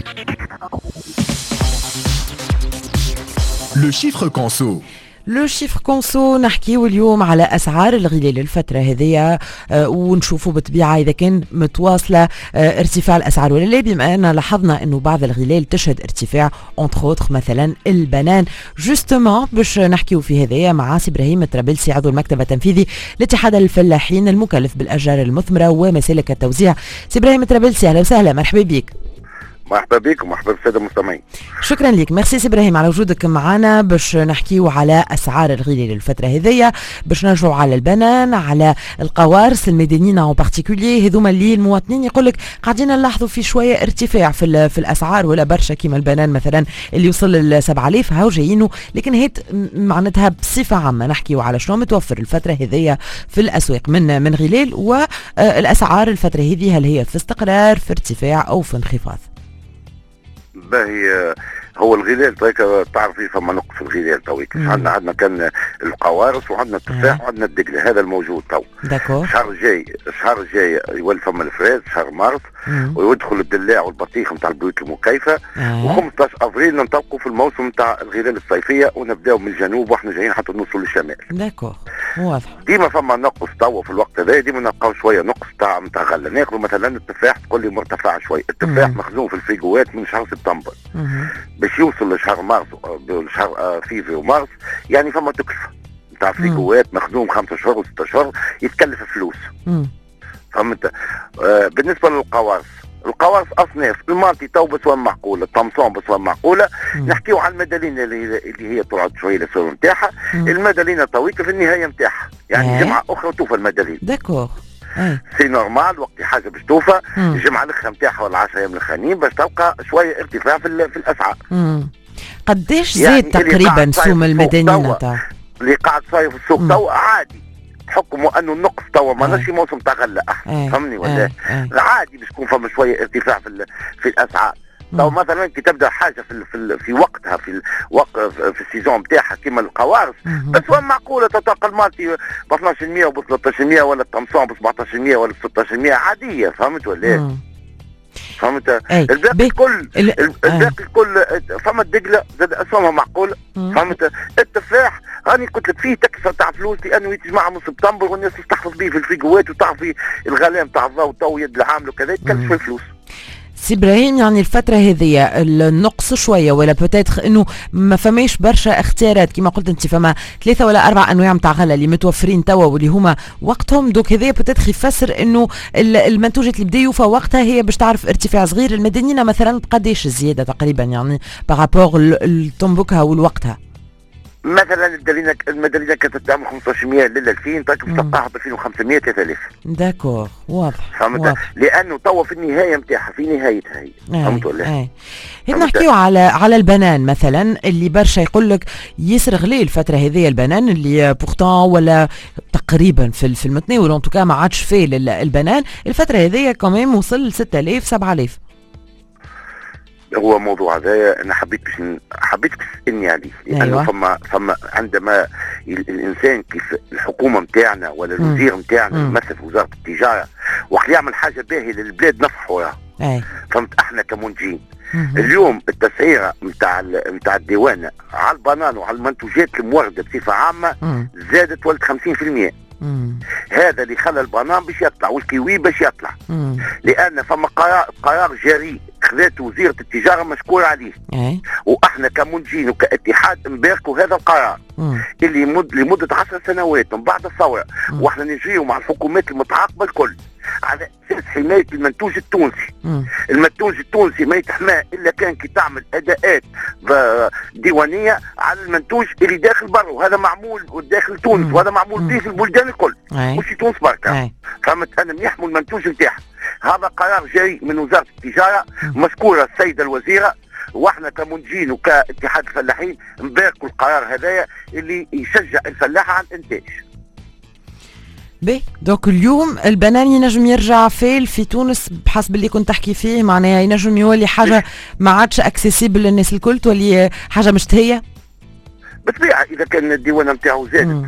Le chiffre conso. لو شيفر كونسو نحكيو اليوم على أسعار الغلال الفترة هذه ونشوفوا بالطبيعة إذا كان متواصلة ارتفاع الأسعار ولا لا، بما أن لاحظنا أنه بعض الغلال تشهد ارتفاع انتخ مثلا البنان. جوستومون باش نحكيو في هذايا مع سي إبراهيم الطرابلسي عضو المكتب التنفيذي لاتحاد الفلاحين المكلف بالأشجار المثمرة ومسالك التوزيع. سي إبراهيم الطرابلسي أهلا وسهلا، مرحبا بك. مرحبا بك ومرحبا بالساده المستمعين. شكرا لك، ميرسي سي إبراهيم على وجودك معنا باش نحكيو على اسعار الغلال الفتره هذيا، باش نرجعوا على البنان، على القوارص الميدانيين اون بارتيكولي، هذوما اللي المواطنين يقول لك قاعدين نلاحظوا في شويه ارتفاع في الاسعار ولا برشا، كيما البنان مثلا اللي يوصل ل 7000 هاو جايينه، لكن هيت معناتها بصفه عامه نحكيو على شنو متوفر الفتره هذيا في الاسواق من غلال، والاسعار الفتره هذه هل هي في استقرار، في ارتفاع او في انخفاض؟ باهي هو الغلال تعرفي فما نقص في الغلال تويك. عندنا كان القوارص وعندنا التفاح وعندنا الدقله، هذا الموجود تو. الشهر الجاي يولي فما الفراز شهر مارس، ويدخل الدلاع والبطيخ نتاع البيوت المكيفه، و15 افريل ننطلقوا في الموسم نتاع الغلال الصيفيه، ونبداو من الجنوب واحنا جايين حتى نوصلوا للشمال. داكور، واضح. ديما فما نقص تو في الوقت هذا، ديما نلقاو شويه نقص نتاع غله. ناخذوا مثلا التفاح تقول لي مرتفع شويه، التفاح مخزون في الفريجوات من شهر سبتمبر باش يوصل لشهر مارس، لشهر فيفري ومارس، يعني فما تكلفه نتاع فريجوات مخزون 5 شهور و6 شهور، يتكلف فلوس. فهمت؟ بالنسبه للقوارص، القوارص اصناف، المالتي تو بسوا معقوله، الطمسون بسوا معقوله. نحكيو على المدالين اللي هي تقعد شويه للسور نتاعها، المدالين طويله في النهايه نتاعها، يعني جمعه اخرى توفى المدالين. داكور، سي نورمال وقت حاجه باش توفى الجمعه الاخرى نتاعها ولا 10 ايام الاخرانيين باش تلقى شويه ارتفاع في الاسعار. قداش زاد يعني تقريبا سوم المدنيين تاع اللي قاعد صاير في السوق تو عادي، حكموا انه النقص تو ماشي موسم تاع غله احسن، فهمني ولا؟ عادي باش يكون فما شويه ارتفاع في الاسعار. تو مثلا كي تبدا حاجه في وقتها، في السيزون نتاعها كيما القوارص، بس وين معقوله تلقى المالتي ب 12% وب 13%، ولا الطمسون ب 17% ولا ب 16%، عاديه، فهمت ولا؟ فهمت؟ الباقي الكل فما الدقله زاد اسهمها معقوله، فهمت؟ التفاح راني قلت لك فيه تكلفه تاع فلوس، لانه يتجمع من سبتمبر والناس تحتفظ به في الفريجوات، وتعرفي الغلام تاع الضوء تو يد العامل وكذا يتكلف في الفلوس. سي إبراهيم، يعني الفترة هذه النقص شوية، ولا بوتيتر انه ما فماش برشا اختيارات كما قلت انت، فما 3 ولا 4 انواع نتاع غله اللي متوفرين توا واللي هما وقتهم، دوك هذايا بوتيتر يفسر انه المنتوجات اللي بدا يوفى وقتها هي باش تعرف ارتفاع صغير. المدنيين مثلا قداش الزيادة تقريبا يعني بارابور لتنبكها والوقتها؟ مثلا المدالينه كانت تعمل 1500 لل 2000، تلقاها ب 2500 3000. داكور، واضح. فهمت؟ لانه توا في النهايه نتاعها، في نهايتها هي. فهمت ولا؟ هنا نحكيو على البنان مثلا، اللي برشا يقول لك ياسر غلي الفتره هذه البنان، اللي بورتون ولا تقريبا في المتناول، ان توكا ما عادش فيه البنان الفتره هذه كمان وصل ل 6000 7000. هو موضوع هذا انا حبيت تسالني عليه، لانه فما عندما الانسان كيف الحكومه نتاعنا ولا الوزير نتاعنا يمثل في وزاره التجاره وقت يعمل حاجه باهيه للبلاد نفرحوا لها. فهمت؟ احنا كمنتجين اليوم التسعيره نتاع الديوان على البنان وعلى المنتوجات المورده بصفه عامه زادت ولد 50%. هذا اللي خلى البنان باش يطلع والكيوي باش يطلع، لان فما قرار جريء خذته وزيره التجاره مشكور عليه، واحنا كمنتجين وكاتحاد نباركوا هذا القرار اللي لمده 10 سنوات من بعد الثوره، واحنا نجريوا مع الحكومات المتعاقبه الكل على اساس حمايه المنتوج التونسي. المنتوج التونسي ما يتحمى الا كان كي تعمل اداءات ديوانيه على المنتوج اللي داخل برا، وهذا معمول داخل تونس، وهذا معمول به في البلدان الكل، مش في تونس بركه. فهمت؟ انا يحموا المنتوج نتاعها. هذا قرار جاي من وزاره التجاره، مشكوره السيده الوزيره، واحنا كمنتجين وكاتحاد الفلاحين نباركوا القرار هذايا اللي يشجع الفلاح على الانتاج. دوك اليوم البنان ينجم يرجع في تونس بحسب اللي كنت تحكي فيه، معناها ينجم يولي حاجه ما عادش اكسيسيبل للناس الكل، تولي حاجه مشتهيه بالطبيعه اذا كان الديوانه نتاعو زادت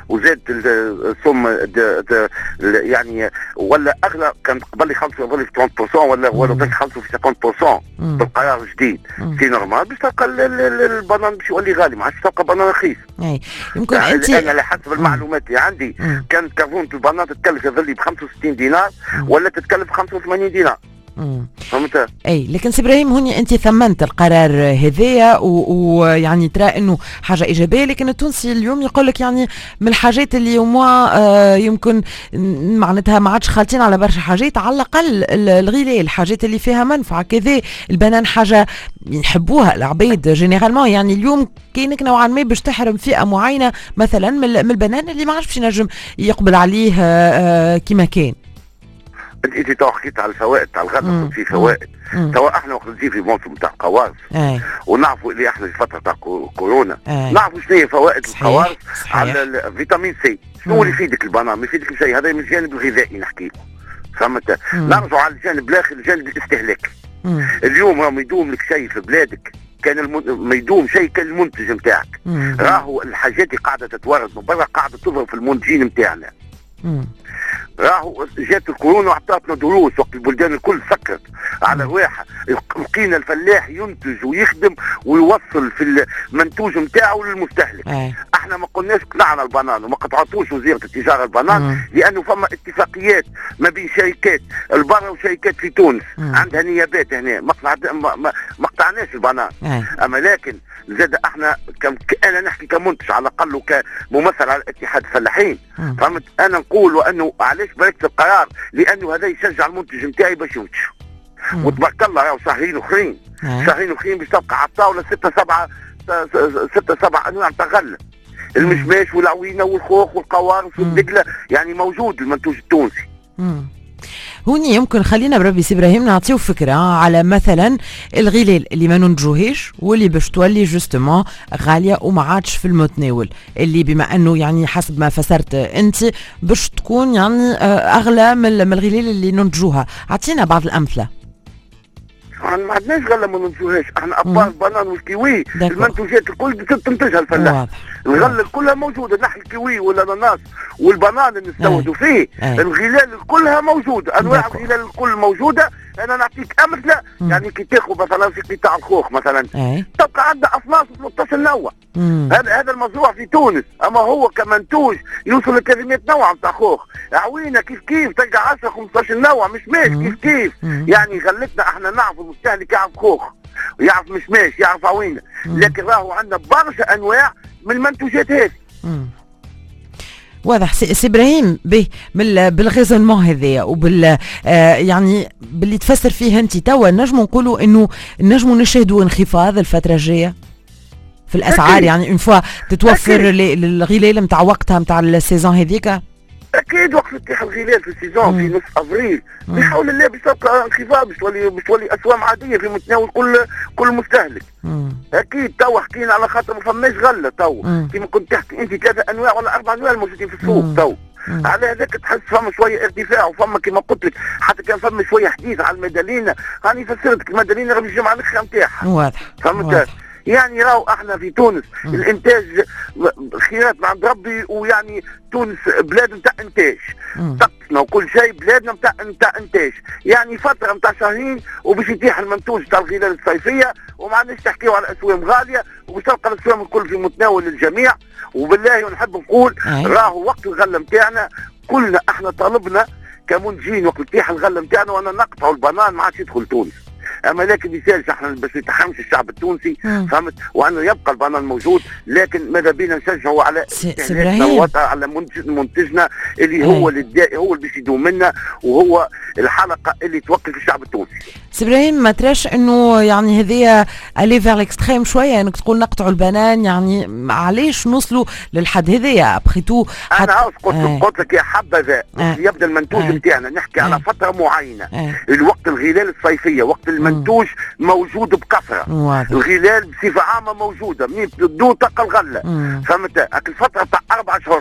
وزاد السم يعني ولا اغلى، كان قبل يخلصوا يظل في 30% ولا باش يخلصوا في 50% بالقرار الجديد. سي نورمال باش تلقى البنان باش يولي غالي، ما عادش تلقى بنان رخيص. يمكن انت انا على حسب المعلومات اللي عندي كانت كرفونه البنان تتكلف يظل ب 65 دينار ولا تتكلف 85 دينار. فهمت؟ اي لكن سي ابراهيم هوني انت ثمنت القرار هذايا ويعني ترى انه حاجه ايجابيه، لكن التونسي اليوم يقول لك يعني من الحاجات اللي يمكن معناتها ما عادش خالطين على برشا حاجات، على الاقل الغلاء، الحاجات اللي فيها منفعه كذا. البنان حاجه يحبوها العباد جينيرالمون، يعني اليوم كاينك نوعا ما باش تحرم فئه معينه مثلا من البنان اللي ما عادش باش ينجم يقبل عليه كما كان. انت تو حكيت على الفوائد تاع الغله، في فوائد تو احنا وقت نجي في موسم تاع القوارص ونعرفوا اللي احنا في فتره تاع كورونا نعرفوا شنو هي فوائد القوارص على الفيتامين سي. شنو اللي يفيدك البنان؟ ما يفيدك شيء، هذا من الجانب الغذائي نحكي. فهمت؟ نرجعوا على الجانب الاخر، الجانب الاستهلاكي. اليوم راهو يدوم لك شيء في بلادك، كان ما يدوم شيء كان المنتج نتاعك. راهو الحاجات اللي قاعده تتورد من برا قاعده تضرب في المنتجين نتاعنا. راهو جات الكورونا وعطاتنا دروس، وقت البلدان الكل سكرت على رواحها، لقينا الفلاح ينتج ويخدم ويوصل في المنتوج نتاعو للمستهلك. احنا ما قلناش قطعنا البنان وما قطعتوش وزيره التجاره البنان، لانه فما اتفاقيات ما بين شركات البرا وشركات في تونس عندها نيابات هنا، ما قطعناش البنان. اما لكن زاد احنا انا نحكي كمنتج على الاقل وكممثل على اتحاد الفلاحين. فهمت؟ انا نقول وانه علاش باركت القرار، لانه هذا يشجع المنتج نتاعي باش ينتج. وتبارك الله راهو شهرين اخرين باش تلقى على الطاوله 6-7 انواع تاع غله، المشماش والعوينه والخوخ والقوارص والدقله، يعني موجود المنتوج التونسي. هوني يمكن خلينا بربي سي ابراهيم نعطيو فكره على مثلا الغلال اللي ما ننتجوهاش واللي باش تولي جوستومون غاليه وما عادش في المتناول، اللي بما انه يعني حسب ما فسرت انت باش تكون يعني اغلى من الغلال اللي ننتجوها. اعطينا بعض الامثله. ما عندناش غله ما ننتجوهاش، احنا ابار البنان والكيوي المنتوجات الكل تنتجها الفلاح. الغله كلها موجوده، نحن الكيوي والاناناس والبنان اللي نستوردوا فيه الغلال كلها موجوده، انواع الغلال الكل موجوده. انا نعطيك امثله، يعني كي تاخذ مثلا في قطاع الخوخ مثلا تبقى عندنا اصناف 13 نوع. هذا المزروع في تونس، اما هو كمنتوج يوصل ل 300 نوع نتاع خوخ. عوينه كيف تلقى 10-15 نوع، مشماش كيف يعني غلتنا احنا نعرف المستهلك يعرف خوخ، يعرف مشماش، يعرف عوينه، لكن راهو عندنا برشا انواع من المنتوجات هذه. واضح سي ابراهيم بالغيزونمون هذايا وبال يعني باللي تفسر فيه انت توا نجموا نقولوا انه نجموا نشهدوا انخفاض الفتره الجايه في الاسعار. يعني اون فوا تتوفر الغلال نتاع وقتها نتاع السيزون هذيك. اكيد وقت فتح الغلال في السيزون في نص افريل بحول الله باش تلقى انخفاض، باش تولي اسواق عاديه في متناول كل مستهلك. اكيد تو حكينا على خاطر ما فماش غله تو كيما كنت تحكي انت 3 انواع ولا 4 انواع موجودين في السوق تو. على هذاك تحس فما شويه ارتفاع، وفما كما قلت لك حتى كان فما شويه حديث على المدالينا. راني فسرتك المدالينا راهي الجمعه الاخرى نتاعها. واضح. فهمت؟ يعني راهو احنا في تونس الانتاج خيرات من عند ربي، ويعني تونس بلاد نتاع انتاج، طقسنا وكل شيء بلادنا نتاع انتاج. يعني فتره نتاع شهرين وباش يتيح المنتوج تاع الغلال الصيفيه، وما عندناش تحكيو على اسواق غاليه، وباش تلقى الاسواق الكل في متناول الجميع. وبالله ونحب نقول راهو وقت الغله نتاعنا كلنا احنا طالبنا كمنتجين وقت يتيح الغله نتاعنا وانا نقطعوا البنان ما عادش يدخل تونس. اما لكن مثال احنا باش يتحمش الشعب التونسي، فهمت؟ وانه يبقى البنان موجود، لكن ماذا بينا نشجعوا على على منتجنا اللي هو الدائي، هو اللي باش يدوم منا، وهو الحلقه اللي توقف الشعب التونسي. سي ابراهيم ما تراش انه يعني هذيا الي فير الاكستريم شويه انك تقول نقطعوا البنان؟ يعني علاش نوصلوا للحد هذايا ابخيتو؟ انا عاوز قلت لك يا حبذا يبدا المنتوج نتاعنا نحكي على فتره معينه، الوقت الغلال الصيفيه وقت المنتوج موجود بكثره. الغلال بصفه عامه موجوده، منين بدون تلقى الغله. فهمت؟ الفتره تاع 4 أشهر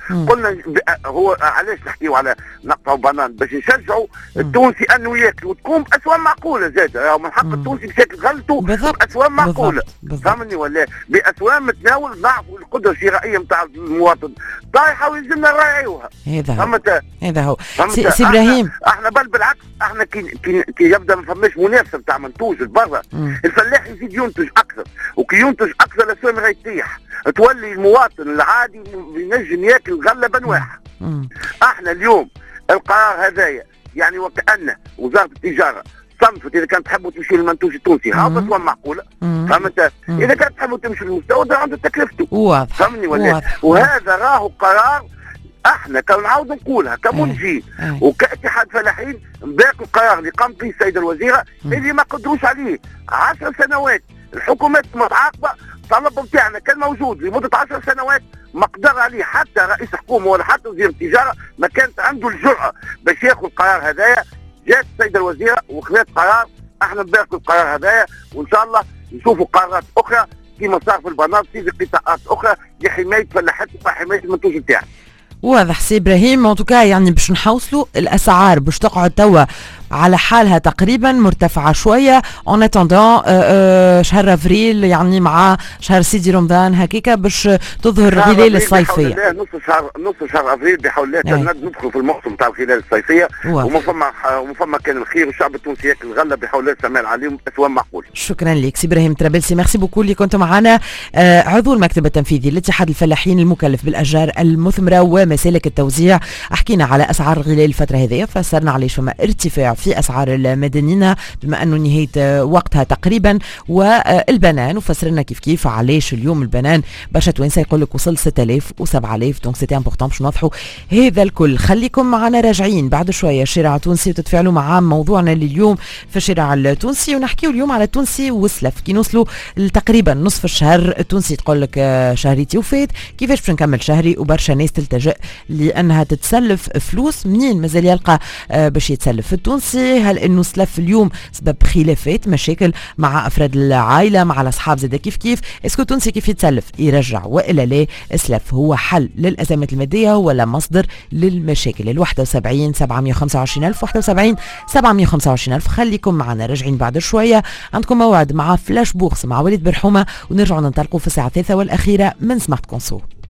قلنا هو علاش نحكيو على نقطه بنان باش نشجعوا التونسي انه ياكل وتكون باسوان معقوله زاد، من حق التونسي باش ياكل غلته باسوان معقوله، فهمني ولا باسوان متناول ضعف القدره الشرائيه نتاع المواطن طايحه ويلزمنا نراعيوها. هذا هو سي ابراهيم. احنا بل بالعكس احنا كي يبدا ما فماش منافسه نتاع منتوج برا، الفلاح يزيد ينتج اكثر، وكي ينتج اكثر الاسواق راهي تطيح، تولي المواطن العادي ينجم ياكل غله بنواعها. احنا اليوم القرار هذايا يعني وكأن وزاره التجاره صنفت اذا كانت تحبوا تمشي للمنتوج التونسي هذا اسوان معقوله، فهمت؟ اذا كانت تحبوا تمشي للمستوى ده عنده تكلفته، واضح فهمني ولا؟ وهذا راهو قرار احنا كنعاود نقولها كمنجي وكاتحاد فلاحين، باقي القرار اللي قامت به السيده الوزيره اللي ما قدروش عليه 10 سنوات، الحكومات متعاقبه، الطلب نتاعنا كان موجود لمده 10 سنوات ما قدر عليه حتى رئيس حكومه ولا حتى وزير التجاره، ما كانت عنده الجرأه باش ياخذ القرار هذايا. جات السيده الوزيره وخذت قرار، احنا نباركوا القرار هذايا وان شاء الله نشوفوا قرارات اخرى كما صار في البنات في قطاعات اخرى لحمايه فلاحتنا وحمايه المنتوج نتاعنا. واضح سي ابراهيم. ان يعني باش نحوصلوا الاسعار باش تقعد توا على حالها تقريبا مرتفعه شويه اون اتوندون شهر افريل يعني مع شهر سيدي رمضان هكيكا باش تظهر الغلال الصيفيه. نص شهر افريل بحول الله ندخل في الموسم تاع الغلال الصيفيه وما فما كان الخير والشعب التونسي ياكل الغله بحول الله السماء عليهم اسوان معقول. شكرا لك سي ابراهيم ترابلسي، ميرسي بوكو اللي كنت معنا، عضو المكتب التنفيذي لاتحاد الفلاحين المكلف بالاشجار المثمره ومسالك التوزيع. حكينا على اسعار الغلال الفتره هذه، فسرنا عليه فما ارتفاع في اسعار المدنينه بما انه نهايه وقتها تقريبا، والبنان وفسرنا كيف علاش اليوم البنان برشا توانسه يقول لك وصل 6000 و7000، دونك سيتي امبورطون باش نوضحوا هذا الكل. خليكم معنا راجعين بعد شويه الشارع التونسي وتتفاعلوا مع موضوعنا لليوم في الشارع التونسي، ونحكيو اليوم على التونسي والسلف كي نوصلوا تقريبا نصف الشهر التونسي تقول لك شهريتي وفات، كيفاش باش نكمل شهري، وبرشا ناس تلتجئ لانها تتسلف فلوس منين مازال يلقى باش يتسلف في التونسي. هل انه سلف اليوم سبب خلافات مشاكل مع افراد العائله مع الاصحاب زاد كيف اسكو التونسي كيف يتسلف يرجع والا لا؟ السلف هو حل للازمات الماديه ولا مصدر للمشاكل؟ 71 725 الف 71 725 الف. خليكم معنا راجعين بعد شويه، عندكم موعد مع فلاش بورس مع وليد برحومه ونرجعوا ننطلقوا في الساعه الثالثه والاخيره من سمارت كونسو.